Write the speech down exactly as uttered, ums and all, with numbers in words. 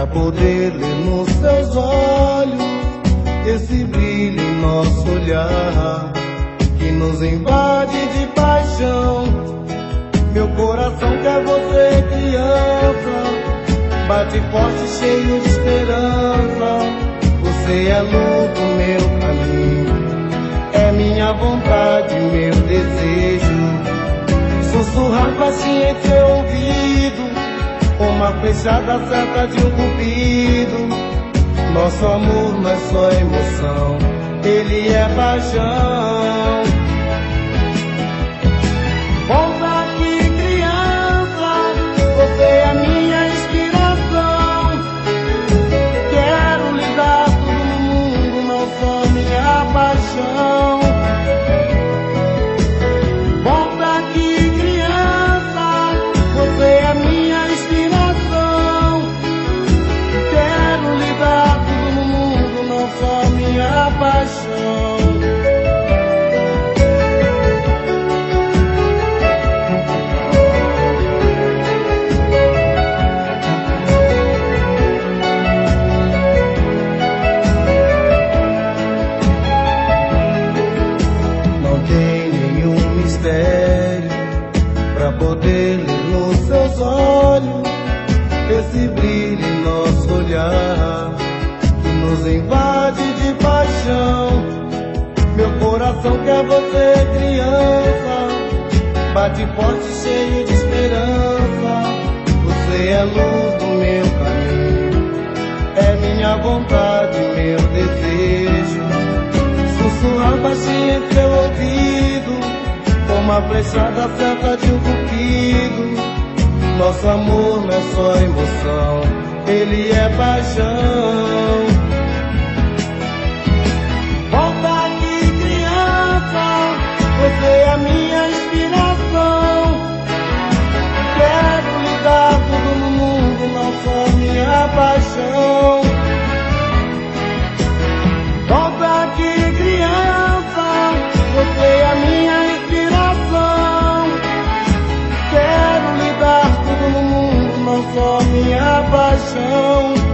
poder ler nos seus olhos esse brilho em nosso olhar que nos invade de paixão. Meu coração quer você, criança, bate forte, cheio de esperança. Você é luz do meu caminho, é minha vontade, meu desejo. Sussurrar baixinho em seu ouvido, uma flechada certa de um cupido. Nosso amor não é só emoção, ele é paixão. Volta aqui, criança, você é minha inspiração. Quero lhe dar tudo no mundo, não só minha paixão. Volta aqui, criança, você é minha inspiração. Quero lhe dar tudo no mundo, não só minha paixão. Pra poder ler nos seus olhos esse brilho em nosso olhar que nos invade de paixão. Meu coração quer você, criança, bate forte, cheio de esperança. Você é luz do meu caminho, é minha vontade, meu desejo. Sussurrar baixinho em seu ouvido, uma flechada certa de um cupido. Nosso amor não é só emoção, ele é paixão. Volta aqui, criança, você é a minha inspiração. Quero lhe dar tudo no mundo, não só minha paixão. Volta aqui, criança, você é a minha inspiração. Quero lhe dar tudo no mundo, não só minha paixão.